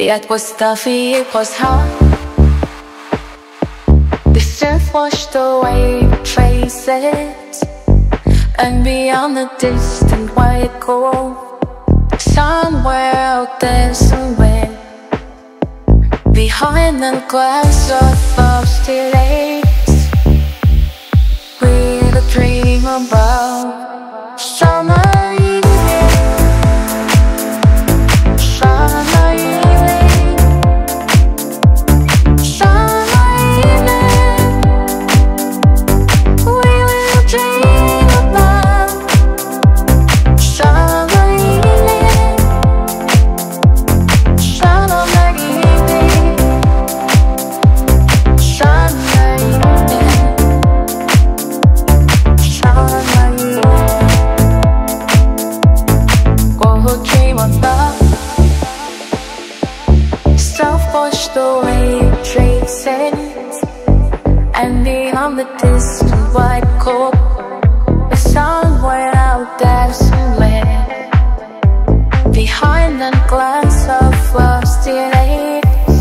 It was stuffy, it was hot. The surf washed away traces, and beyond the distant white gold, somewhere out there, somewhere behind the glass of frosted lakes, with a dream about summer evening. Summer evening, summer evening, we will dream about summer evening, summer evening, summer evening, summer evening. We'll dream about self-washed away traces, and beyond the distant white cold, the sun went out there somewhere behind that glass of frosty lakes.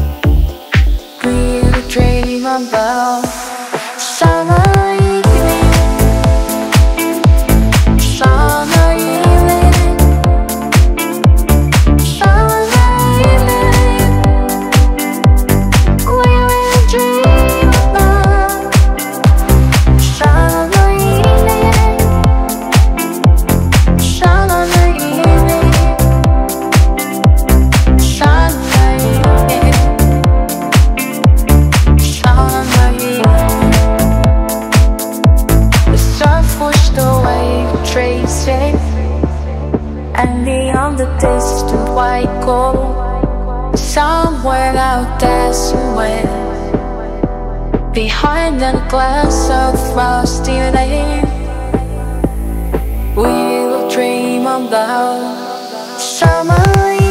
We'll dream about summer evening, summer evening, summer evening. We will dream about summer evening, summer evening, summer evening, summer evening. The surf washed away traces, and beyond the distant white gold, somewhere out there, somewhere behind that glass of frosty lake, we'll dream about summer